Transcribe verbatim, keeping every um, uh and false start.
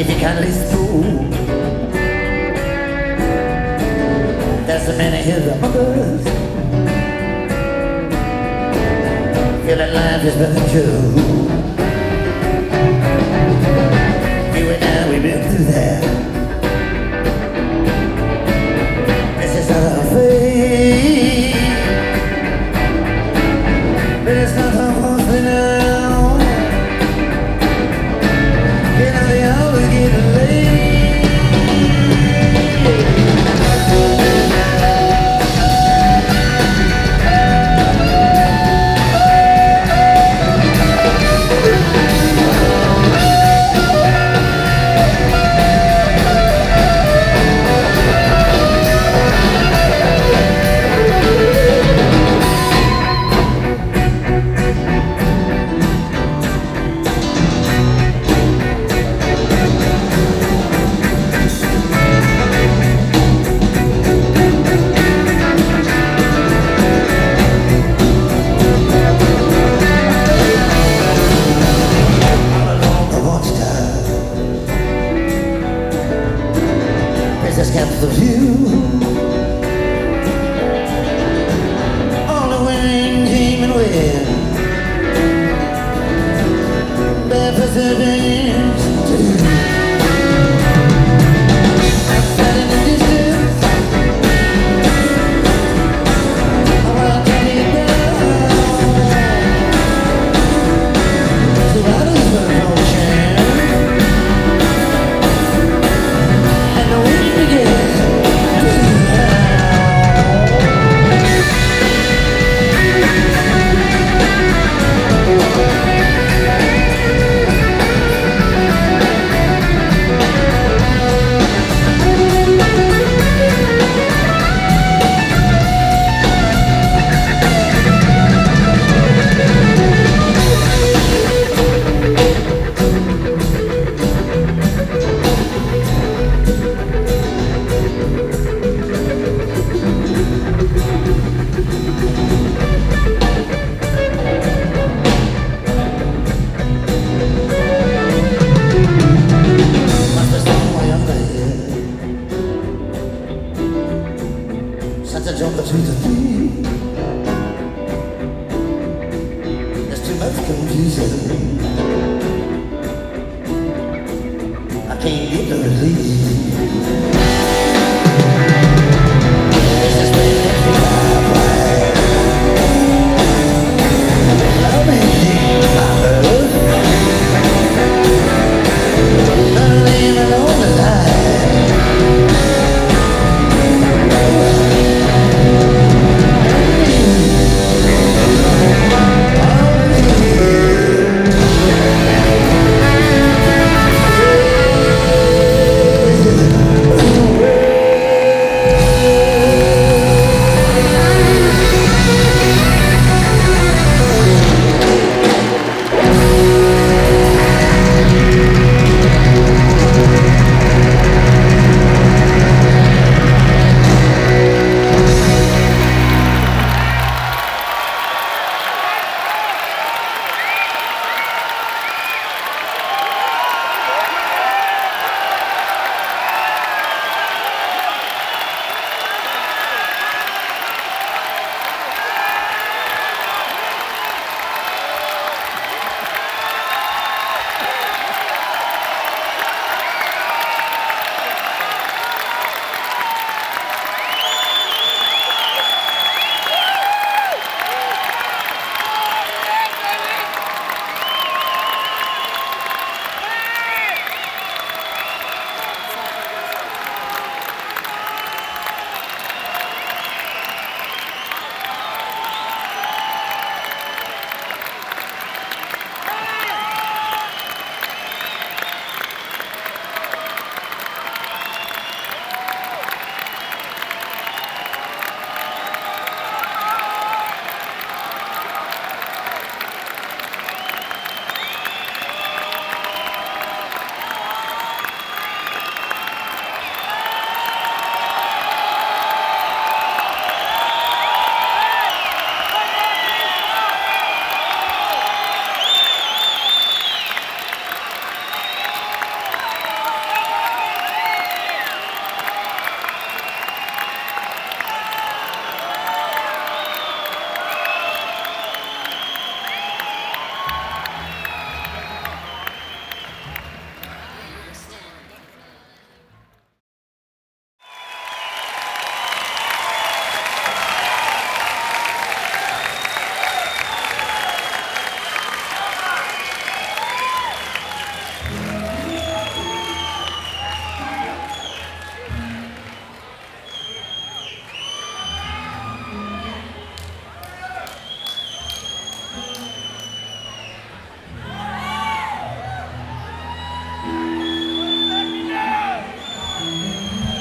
significantly slow. There's so many here mothers feeling life is better true. You and I, we've been through that. This is not our fate, but it's not our fault now. You know they always get late. This capsule view. All the wind came and went. Bad perseverance too. Outside in the distance, I wanna take it down. So I don't spend no chance. And the wind begins. Such a jump between the three. There's too much confusion. I can't get the relief.